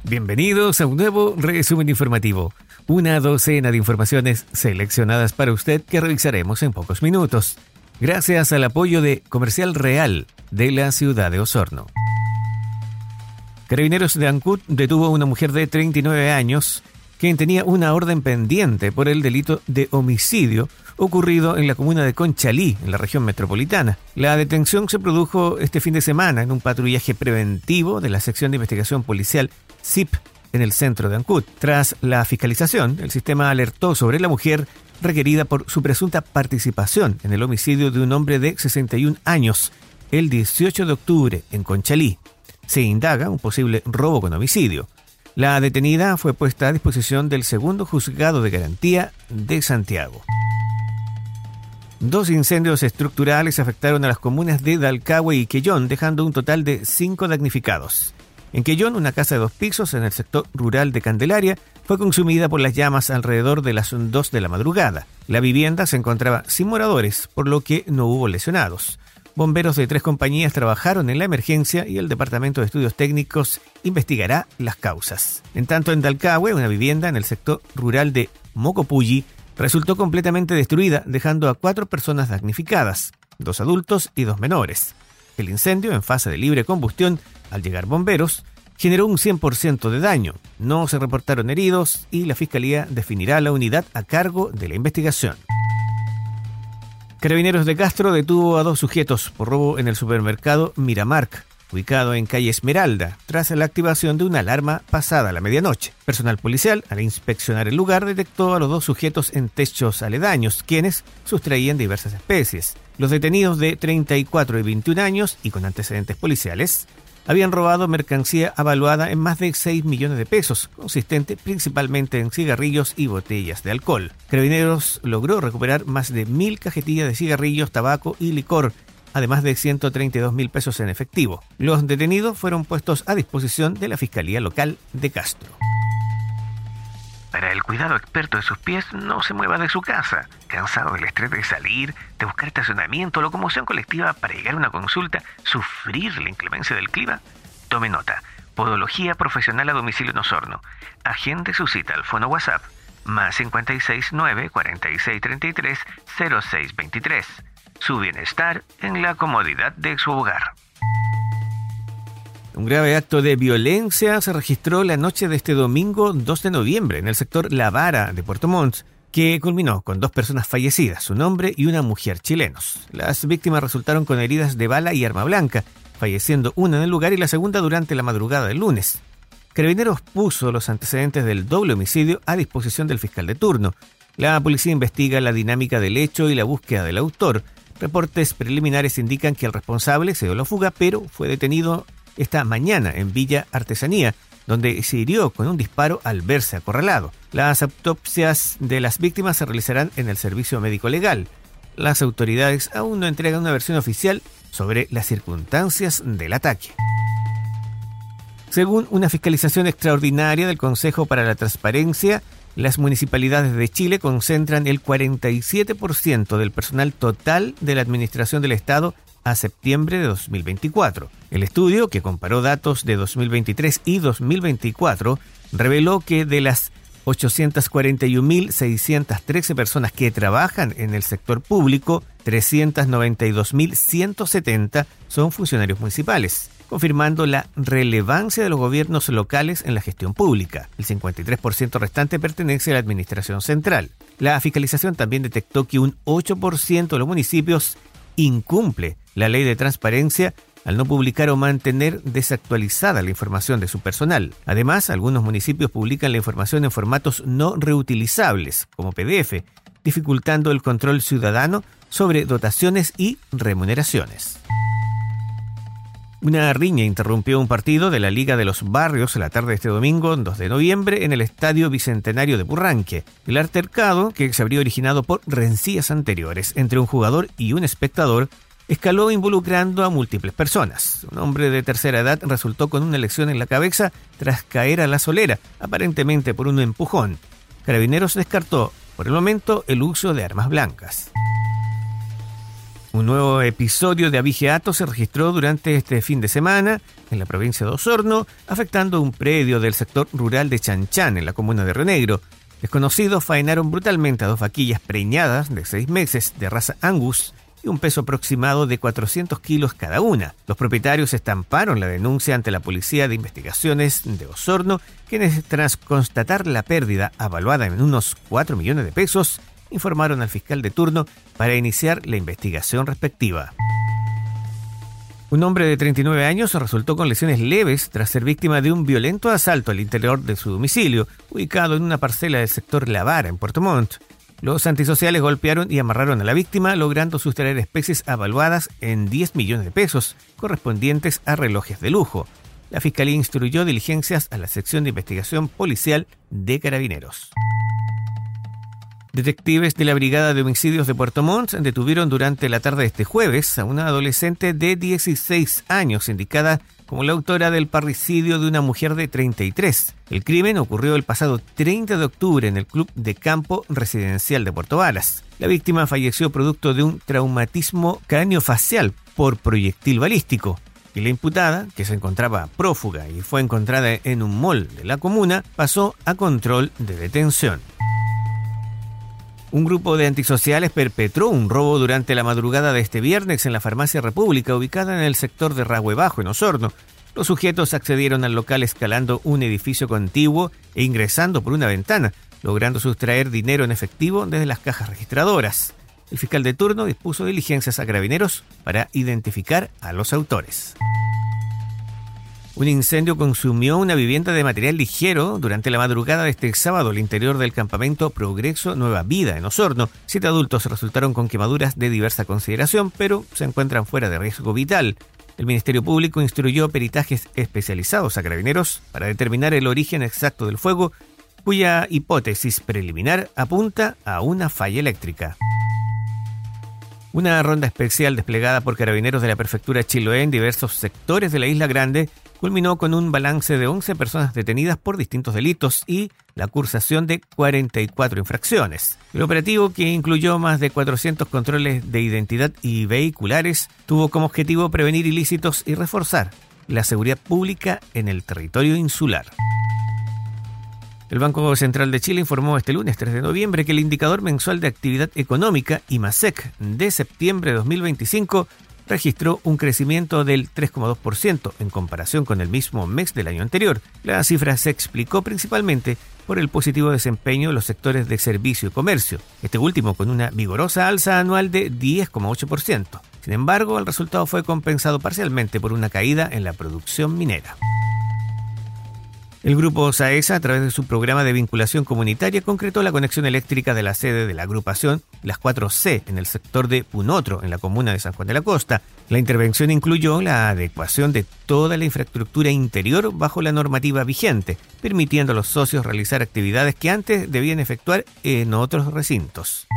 Bienvenidos a un nuevo resumen informativo. Una docena de informaciones seleccionadas para usted que revisaremos en pocos minutos, gracias al apoyo de Comercial Real de la ciudad de Osorno. Carabineros de Ancud detuvo a una mujer de 39 años quien tenía una orden pendiente por el delito de homicidio ocurrido en la comuna de Conchalí, en la región metropolitana. La detención se produjo este fin de semana en un patrullaje preventivo de la sección de investigación policial SIP en el centro de Ancud. Tras la fiscalización, el sistema alertó sobre la mujer requerida por su presunta participación en el homicidio de un hombre de 61 años el 18 de octubre en Conchalí. Se indaga un posible robo con homicidio. La detenida fue puesta a disposición del segundo juzgado de garantía de Santiago. 2 incendios estructurales afectaron a las comunas de Dalcahue y Quellón, dejando un total de 5 damnificados. En Quellón, una casa de 2 pisos en el sector rural de Candelaria fue consumida por las llamas alrededor de las 2 de la madrugada. La vivienda se encontraba sin moradores, por lo que no hubo lesionados. Bomberos de 3 compañías trabajaron en la emergencia y el Departamento de Estudios Técnicos investigará las causas. En tanto, en Dalcahue, una vivienda en el sector rural de Mocopulli resultó completamente destruida, dejando a 4 personas damnificadas, 2 adultos y 2 menores. El incendio, en fase de libre combustión, al llegar bomberos, generó un 100% de daño. No se reportaron heridos y la Fiscalía definirá la unidad a cargo de la investigación. Carabineros de Castro detuvo a 2 sujetos por robo en el supermercado Miramark, ubicado en calle Esmeralda, tras la activación de una alarma pasada la medianoche. Personal policial, al inspeccionar el lugar, detectó a los 2 sujetos en techos aledaños, quienes sustraían diversas especies. Los detenidos de 34 y 21 años y con antecedentes policiales habían robado mercancía avaluada en más de 6 millones de pesos, consistente principalmente en cigarrillos y botellas de alcohol. Carabineros logró recuperar más de 1.000 cajetillas de cigarrillos, tabaco y licor, además de 132.000 pesos en efectivo. Los detenidos fueron puestos a disposición de la Fiscalía Local de Castro. Para el cuidado experto de sus pies, no se mueva de su casa. ¿Cansado del estrés de salir, de buscar estacionamiento, locomoción colectiva para llegar a una consulta, sufrir la inclemencia del clima? Tome nota. Podología profesional a domicilio en Osorno. Agende su cita al fono WhatsApp más 569 4633 0623. Su bienestar en la comodidad de su hogar. Un grave acto de violencia se registró la noche de este domingo 2 de noviembre en el sector La Vara de Puerto Montt, que culminó con 2 personas fallecidas, un hombre y una mujer chilenos. Las víctimas resultaron con heridas de bala y arma blanca, falleciendo una en el lugar y la segunda durante la madrugada del lunes. Carabineros puso los antecedentes del doble homicidio a disposición del fiscal de turno. La policía investiga la dinámica del hecho y la búsqueda del autor. Reportes preliminares indican que el responsable se dio la fuga, pero fue detenido esta mañana en Villa Artesanía, donde se hirió con un disparo al verse acorralado. Las autopsias de las víctimas se realizarán en el servicio médico legal. Las autoridades aún no entregan una versión oficial sobre las circunstancias del ataque. Según una fiscalización extraordinaria del Consejo para la Transparencia, las municipalidades de Chile concentran el 47% del personal total de la administración del Estado a septiembre de 2024. El estudio, que comparó datos de 2023 y 2024, reveló que de las 841.613 personas que trabajan en el sector público, 392.170 son funcionarios municipales, confirmando la relevancia de los gobiernos locales en la gestión pública. El 53% restante pertenece a la administración central. La fiscalización también detectó que un 8% de los municipios incumple la ley de transparencia al no publicar o mantener desactualizada la información de su personal. Además, algunos municipios publican la información en formatos no reutilizables, como PDF, dificultando el control ciudadano sobre dotaciones y remuneraciones. Una riña interrumpió un partido de la Liga de los Barrios la tarde de este domingo, 2 de noviembre, en el Estadio Bicentenario de Purranque. El altercado, que se habría originado por rencillas anteriores entre un jugador y un espectador, escaló involucrando a múltiples personas. Un hombre de tercera edad resultó con una lesión en la cabeza tras caer a la solera, aparentemente por un empujón. Carabineros descartó, por el momento, el uso de armas blancas. Un nuevo episodio de abigeato se registró durante este fin de semana en la provincia de Osorno, afectando un predio del sector rural de Chanchán, en la comuna de Río Negro. Desconocidos faenaron brutalmente a 2 vaquillas preñadas de 6 meses de raza Angus y un peso aproximado de 400 kilos cada una. Los propietarios estamparon la denuncia ante la Policía de Investigaciones de Osorno, quienes, tras constatar la pérdida avaluada en unos 4 millones de pesos, informaron al fiscal de turno para iniciar la investigación respectiva. Un hombre de 39 años resultó con lesiones leves tras ser víctima de un violento asalto al interior de su domicilio, ubicado en una parcela del sector La Vara, en Puerto Montt. Los antisociales golpearon y amarraron a la víctima, logrando sustraer especies avaluadas en 10 millones de pesos, correspondientes a relojes de lujo. La Fiscalía instruyó diligencias a la sección de investigación policial de Carabineros. Detectives de la Brigada de Homicidios de Puerto Montt detuvieron durante la tarde de este jueves a una adolescente de 16 años, indicada como la autora del parricidio de una mujer de 33. El crimen ocurrió el pasado 30 de octubre en el Club de Campo Residencial de Puerto Varas. La víctima falleció producto de un traumatismo craneofacial por proyectil balístico. Y la imputada, que se encontraba prófuga y fue encontrada en un mall de la comuna, pasó a control de detención. Un grupo de antisociales perpetró un robo durante la madrugada de este viernes en la Farmacia República, ubicada en el sector de Rahue Bajo, en Osorno. Los sujetos accedieron al local escalando un edificio contiguo e ingresando por una ventana, logrando sustraer dinero en efectivo desde las cajas registradoras. El fiscal de turno dispuso diligencias a Carabineros para identificar a los autores. Un incendio consumió una vivienda de material ligero durante la madrugada de este sábado al interior del campamento Progreso Nueva Vida en Osorno. 7 adultos resultaron con quemaduras de diversa consideración, pero se encuentran fuera de riesgo vital. El Ministerio Público instruyó peritajes especializados a Carabineros para determinar el origen exacto del fuego, cuya hipótesis preliminar apunta a una falla eléctrica. Una ronda especial desplegada por Carabineros de la Prefectura Chiloé en diversos sectores de la Isla Grande culminó con un balance de 11 personas detenidas por distintos delitos y la cursación de 44 infracciones. El operativo, que incluyó más de 400 controles de identidad y vehiculares, tuvo como objetivo prevenir ilícitos y reforzar la seguridad pública en el territorio insular. El Banco Central de Chile informó este lunes 3 de noviembre que el indicador mensual de actividad económica, IMASEC, de septiembre de 2025 registró un crecimiento del 3,2% en comparación con el mismo mes del año anterior. La cifra se explicó principalmente por el positivo desempeño de los sectores de servicio y comercio, este último con una vigorosa alza anual de 10,8%. Sin embargo, el resultado fue compensado parcialmente por una caída en la producción minera. El Grupo SAESA, a través de su programa de vinculación comunitaria, concretó la conexión eléctrica de la sede de la agrupación Las 4C en el sector de Punotro, en la comuna de San Juan de la Costa. La intervención incluyó la adecuación de toda la infraestructura interior bajo la normativa vigente, permitiendo a los socios realizar actividades que antes debían efectuar en otros recintos.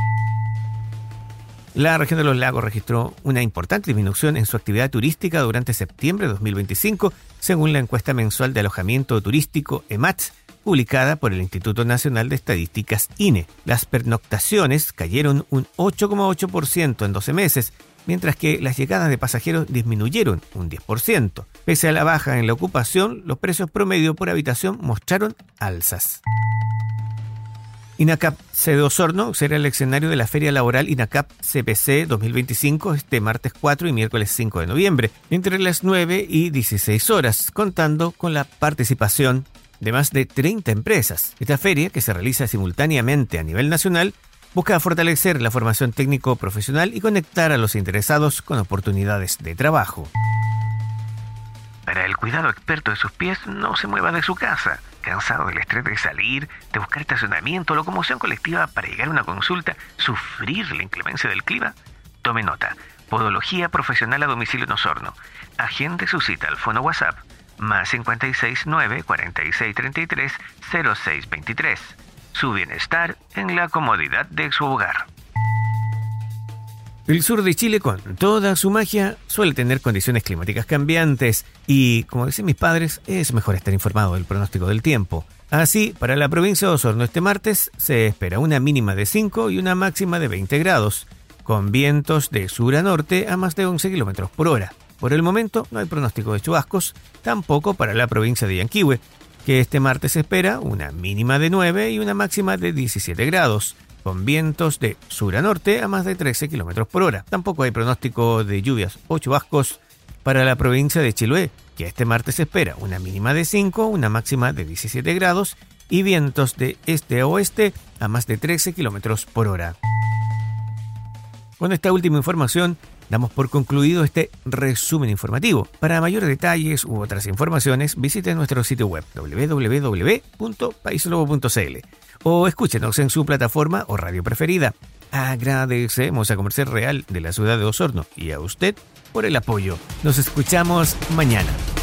La región de los lagos registró una importante disminución en su actividad turística durante septiembre de 2025, según la encuesta mensual de alojamiento turístico EMATS, publicada por el Instituto Nacional de Estadísticas INE. Las pernoctaciones cayeron un 8,8% en 12 meses, mientras que las llegadas de pasajeros disminuyeron un 10%. Pese a la baja en la ocupación, los precios promedio por habitación mostraron alzas. INACAP sede Osorno será el escenario de la Feria Laboral INACAP CPC 2025 este martes 4 y miércoles 5 de noviembre, entre las 9 y 16 horas, contando con la participación de más de 30 empresas. Esta feria, que se realiza simultáneamente a nivel nacional, busca fortalecer la formación técnico-profesional y conectar a los interesados con oportunidades de trabajo. Para el cuidado experto de sus pies, no se mueva de su casa. ¿Cansado del estrés de salir, de buscar estacionamiento o locomoción colectiva para llegar a una consulta, sufrir la inclemencia del clima? Tome nota. Podología profesional a domicilio en Osorno. Agende su cita al fono WhatsApp más 569 4633 0623. Su bienestar en la comodidad de su hogar. El sur de Chile, con toda su magia, suele tener condiciones climáticas cambiantes y, como dicen mis padres, es mejor estar informado del pronóstico del tiempo. Así, para la provincia de Osorno este martes se espera una mínima de 5 y una máxima de 20 grados, con vientos de sur a norte a más de 11 km por hora. Por el momento no hay pronóstico de chubascos, tampoco para la provincia de Yanquihue, que este martes se espera una mínima de 9 y una máxima de 17 grados, con vientos de sur a norte a más de 13 km por hora. Tampoco hay pronóstico de lluvias o chubascos para la provincia de Chiloé, que este martes se espera una mínima de 5, una máxima de 17 grados y vientos de este a oeste a más de 13 km por hora. Con esta última información, damos por concluido este resumen informativo. Para mayores detalles u otras informaciones, visite nuestro sitio web www.paislobo.cl o escúchenos en su plataforma o radio preferida. Agradecemos a Comercial Real de la ciudad de Osorno y a usted por el apoyo. Nos escuchamos mañana.